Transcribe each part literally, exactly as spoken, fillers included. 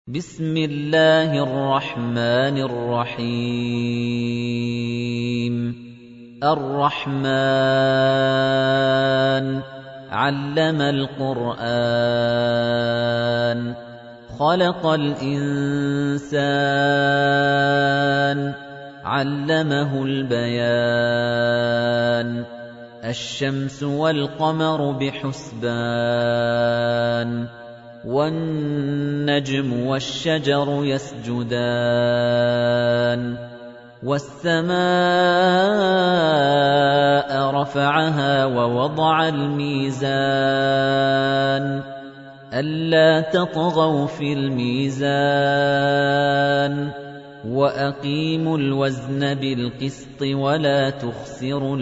بسم الله الرحمن الرحيم الرحمن علم القرآن خلق الإنسان علمه البيان الشمس والقمر بحسبان والنجم والشجر يسجدان والسماء رفعها ووضع الميزان ألا تطغوا في الميزان وأقيموا الوزن بالقسط ولا تخسروا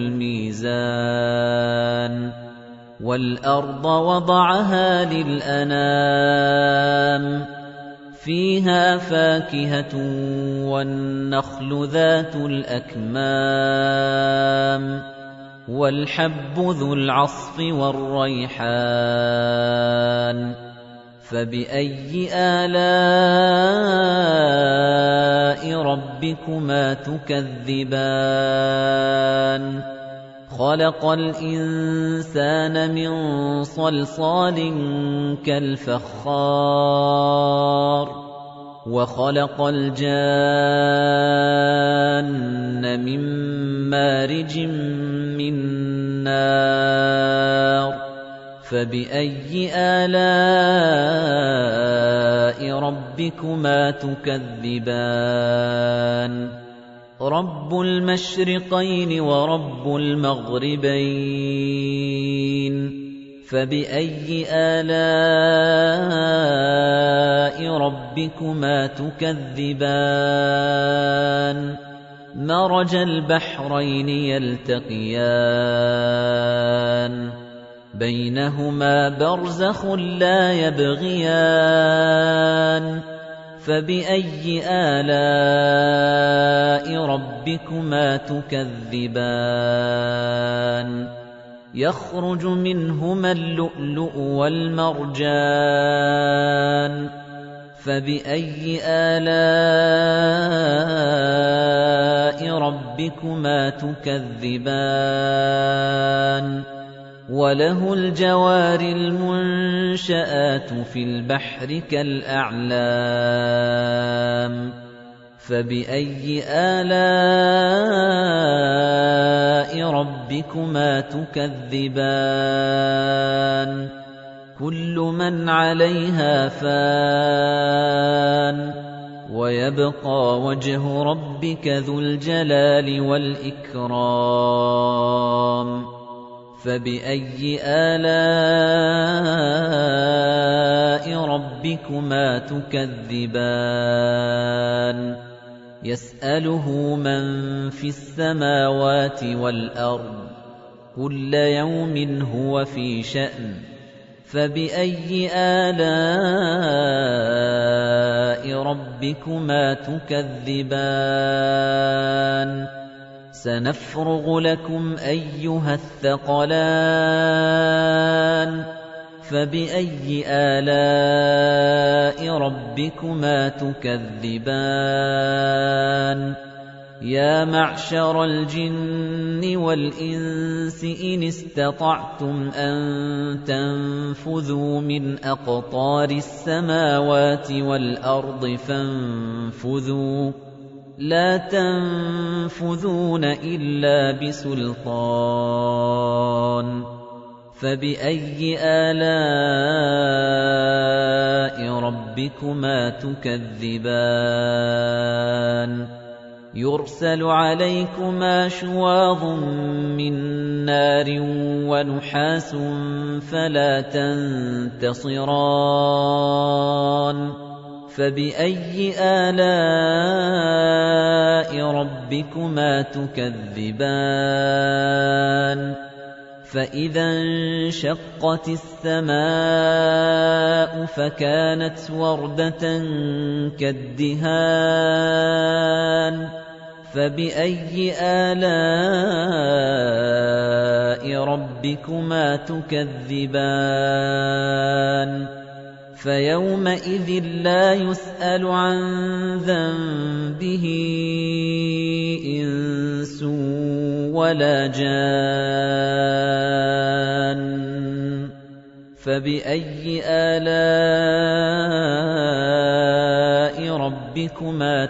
الميزان وَالْأَرْضَ وَضَعَهَا لِلْأَنَامِ فِيهَا فَاكِهَةٌ وَالنَّخْلُ ذَاتُ الْأَكْمَامِ وَالْحَبُّ ذُو الْعَصْفِ وَالرَّيْحَانُ فَبِأَيِّ آلَاءِ رَبِّكُمَا تُكَذِّبَانِ خَلَقَ الْإِنسَانَ مِنْ صَلْصَالٍ كَالْفَخَّارِ وَخَلَقَ الْجَانَّ مِنْ مَارِجٍ مِنْ نَارٍ فَبِأَيِّ آلَاءِ رَبِّكُمَا تُكَذِّبَانِ رَبُّ الْمَشْرِقَيْنِ وَرَبُّ الْمَغْرِبَيْنِ فَبِأَيِّ آلَاءِ رَبِّكُمَا تُكَذِّبَانِ مَرَجَ الْبَحْرَيْنِ يَلْتَقِيَانِ بَيْنَهُمَا بَرْزَخٌ لَّا يَبْغِيَانِ فَبِأَيِّ آلَاءِ رَبِّكُمَا تُكَذِّبَانِ يَخْرُجُ مِنْهُمَا اللُّؤْلُؤُ وَالْمَرْجَانُ فَبِأَيِّ آلَاءِ رَبِّكُمَا تُكَذِّبَانِ وَلَهُ الْجَوَارِ الْمُنشَآتُ فِي الْبَحْرِ كَالْأَعْلَامِ فَبِأَيِّ آلَاءِ رَبِّكُمَا تُكَذِّبَانِ كُلُّ مَنْ عَلَيْهَا فَانٍ وَيَبْقَى وَجْهُ رَبِّكَ ذُو الْجَلَالِ وَالْإِكْرَامِ فَبِأَيِّ آلَاءِ رَبِّكُمَا تُكَذِّبَانِ يَسْأَلُهُ مَن فِي السَّمَاوَاتِ وَالْأَرْضِ كُلَّ يَوْمٍ هُوَ فِي شَأْنٍ فَبِأَيِّ آلَاءِ رَبِّكُمَا تُكَذِّبَانِ سَنَفْرُغُ لَكُمْ أَيُّهَ الثَّقَلَانِ فَبِأَيِّ آلَاءِ رَبِّكُمَا تُكَذِّبَانِ يَا مَعْشَرَ الْجِنِّ وَالْإِنسِ إِنِ اسْتَطَعْتُمْ أَن تَنفُذُوا مِنْ أَقْطَارِ السَّمَاوَاتِ وَالْأَرْضِ فَانفُذُوا لَا تَنفُذُونَ إِلَّا بِسُلْطَانٍ فَبِأَيِّ آلَاءِ رَبِّكُمَا تُكَذِّبَانِ يُرْسَلُ عَلَيْكُمَا شُوَاظٌ مِّن نَّارٍ وَنُحَاسٌ فَلَا تَنتَصِرَانِ فَبِأَيِّ آلَاءِ رَبِّكُمَا تُكَذِّبَانِ فَإِذَا انشَقَّتِ السَّمَاءُ فَكَانَتْ وَرْدَةً كَالدِّهَانِ فَبِأَيِّ آلَاءِ رَبِّكُمَا تُكَذِّبَانِ فَيَوْمَئِذٍ لَّا يُسْأَلُ عَن ذَنبِهِ إِنسٌ وَلَا جَانٌّ فَبِأَيِّ آلَاءِ رَبِّكُمَا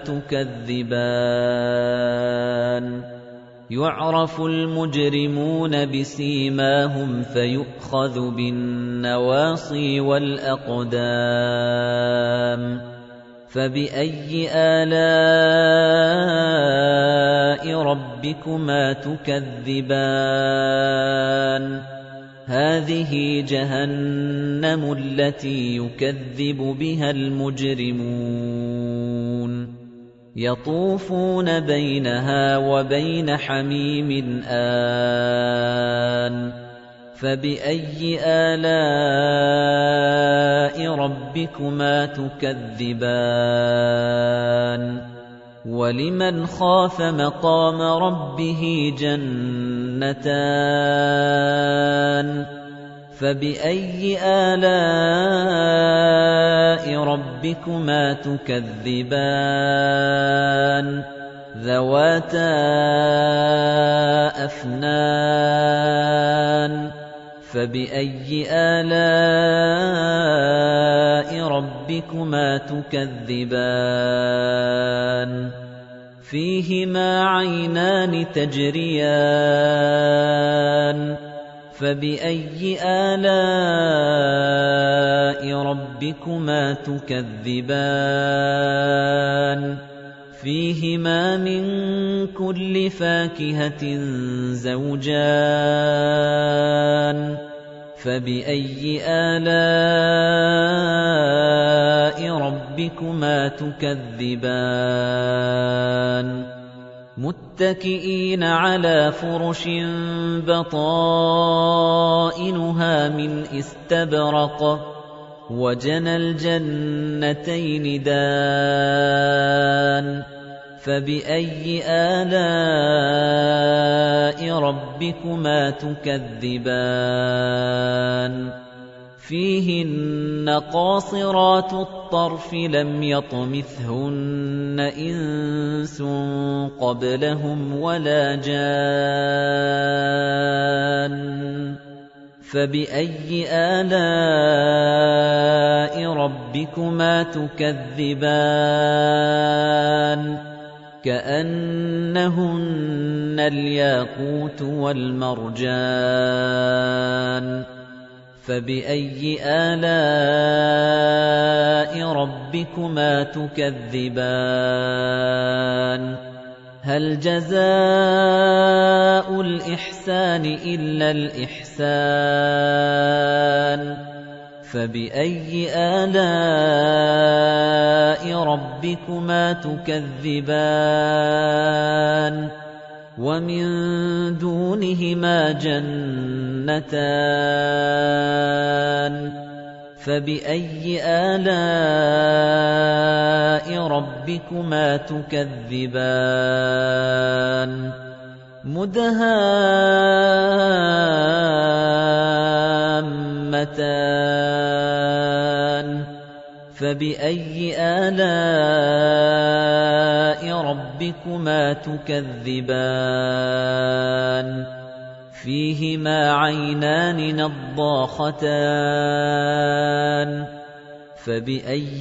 تُكَذِّبَانِ يُعْرَفُ الْمُجْرِمُونَ بِسِيمَاهُمْ فَيُؤْخَذُ بِالنَّوَاصِي وَالْأَقْدَامِ فَبِأَيِّ آلَاءِ رَبِّكُمَا تُكَذِّبَانِ هَٰذِهِ جَهَنَّمُ الَّتِي يُكَذِّبُ بِهَا الْمُجْرِمُونَ يَطُوفُونَ بَيْنَهَا وَبَيْنَ حَمِيمٍ آنٍ فَبِأَيِّ آلَاءِ رَبِّكُمَا تُكَذِّبَانِ وَلِمَنْ خَافَ مَقَامَ رَبِّهِ جَنَّتَانِ فَبِأَيِّ آلَاءِ رَبِّكُمَا تُكَذِّبَانِ ذَوَاتَا أَفْنَانٍ فَبِأَيِّ آلَاءِ رَبِّكُمَا تُكَذِّبَانِ فِيهِمَا عَيْنَانِ تَجْرِيَانِ فَبِأَيِّ آلَاءِ رَبِّكُمَا تُكَذِّبَانِ فِيهِمَا مِن كُلِّ فَاكِهَةٍ زَوْجَانِ فَبِأَيِّ آلَاءِ رَبِّكُمَا تُكَذِّبَانِ مُتَّكِئِينَ عَلَى فُرُشٍ بَطَائِنُهَا مِنْ إِسْتَبْرَقٍ وَجَنَى الْجَنَّتَيْنِ دَانٍ فَبِأَيِّ آلَاءِ رَبِّكُمَا تُكَذِّبَانِ فِيهِنَّ قَاصِرَاتُ الطَّرْفِ لَمْ يَطْمِثْهُنَّ إِنسٌ قَبْلَهُمْ وَلَا جَانٌّ فَبِأَيِّ آلَاءِ رَبِّكُمَا تُكَذِّبَانِ كَأَنَّهُنَّ الْيَاقُوتُ وَالْمَرْجَانُ فَبِأَيِّ آلَاءِ رَبِّكُمَا تُكَذِّبَانِ هَلْ جَزَاءُ الْإِحْسَانِ إِلَّا الْإِحْسَانُ فَبِأَيِّ آلَاءِ رَبِّكُمَا تُكَذِّبَانِ وَمِن دُونِهِمَا جَنَّتَانِ فَبِأَيِّ آلَاءِ رَبِّكُمَا تُكَذِّبَانِ مُدْهَامَّتَانِ فَبِأَيِّ آلَاءِ رَبِّكُمَا تُكَذِّبَانِ فِيهِمَا عَيْنَانِ نَضَّاخَتَانِ فَبِأَيِّ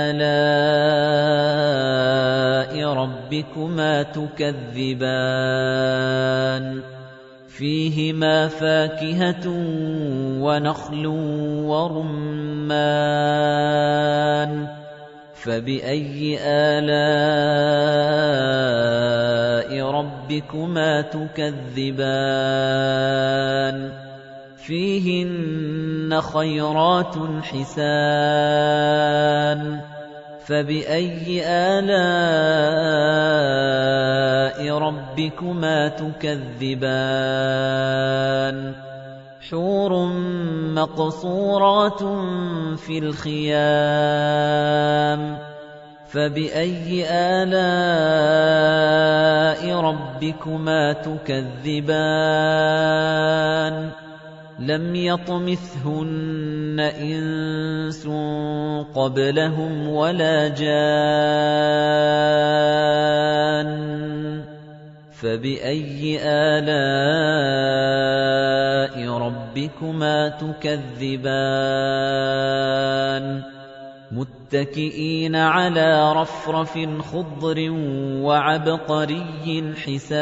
آلَاءِ رَبِّكُمَا تُكَذِّبَانِ فِيهِمَا فَاكِهَةٌ وَنَخْلٌ وَرُمَّانٌ فَبِأَيِّ آلَاءِ رَبِّكُمَا تُكَذِّبَانِ فِيهِنَّ خَيْرَاتٌ حِسَانٌ فَبِأَيِّ آلَاءِ رَبِّكُمَا تُكَذِّبَانِ حُورٌ مَّقْصُورَاتٌ فِي الْخِيَامِ فَبِأَيِّ آلَاءِ رَبِّكُمَا تُكَذِّبَانِ لَمْ يَطْمِثْهُنَّ إِنسٌ قَبْلَهُمْ وَلَا جَانٌّ فَبِأَيِّ آلَاءِ رَبِّكُمَا تُكَذِّبَانِ مُتَّكِئِينَ عَلَى رَفْرَفٍ خُضْرٍ وَعَبْقَرِيٍّ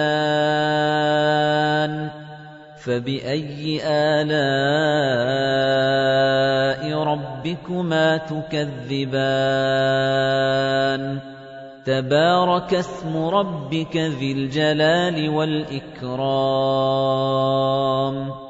حِسَانٍ فَبِأَيِّ آلَاءِ رَبِّكُمَا تُكَذِّبَانِ تَبَارَكَ اسْمُ رَبِّكَ ذِي الْجَلَالِ وَالْإِكْرَامِ